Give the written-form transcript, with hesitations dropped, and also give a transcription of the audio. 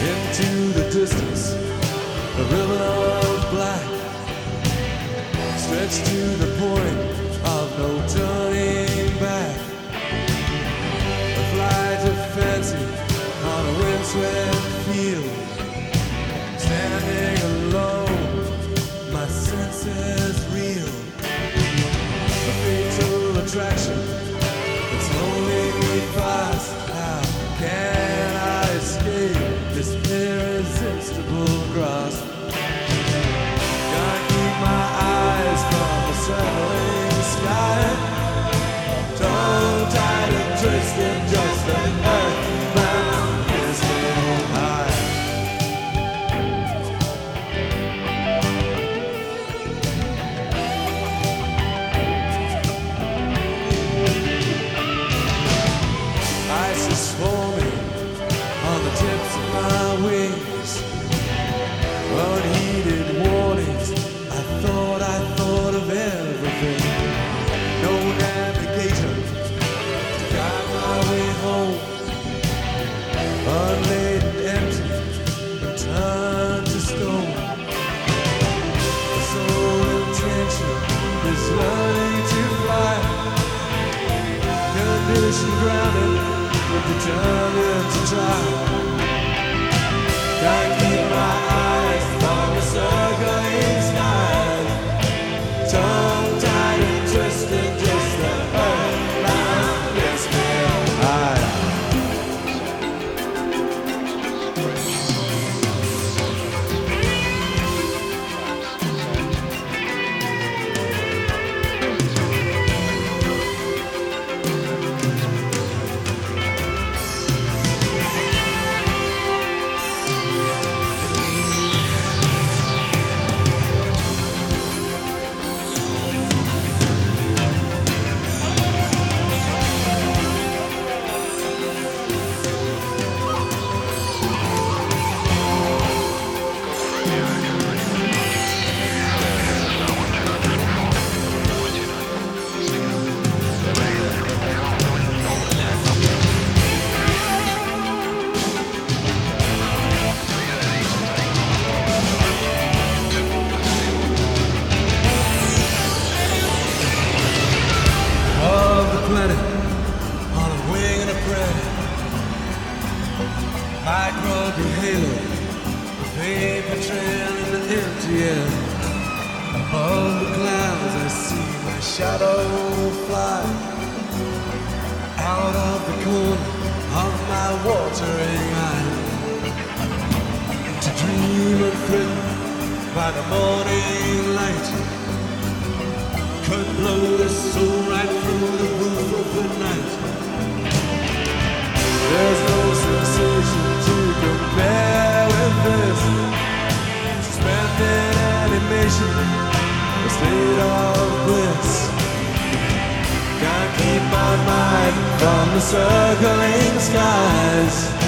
Into the distance, a ribbon of black stretched to the point of no turning back. A flight of fancy on a windswept field, standing alone, my senses reel. A fatal attraction that's holding me fast. How can I escape this irresistible grasp? Can't keep my eyes from the circling sky. Tongue tied and twisted, just an earthbound listening high. Ice is forming on the tips of my wings. Unheeded warnings, I thought of everything. No navigator to guide my way home. Unladen, empty, and turned to stone. The sole intention is learning to fly. Condition grounded, but determined to try. Can't keep my eyes from the circling skies. Tongue tied and twisted, just the earthbound listening high. Planet on a wing and a prayer. Microbes halo, a paper trail in the empty air. Above the clouds I see my shadow fly out of the corner of my watering eye. To dream unthreatened by the morning light could blow this soul right through the roof of the night. There's no sensation to compare with this. Suspended animation, a state of bliss. Can't keep my mind from the circling skies.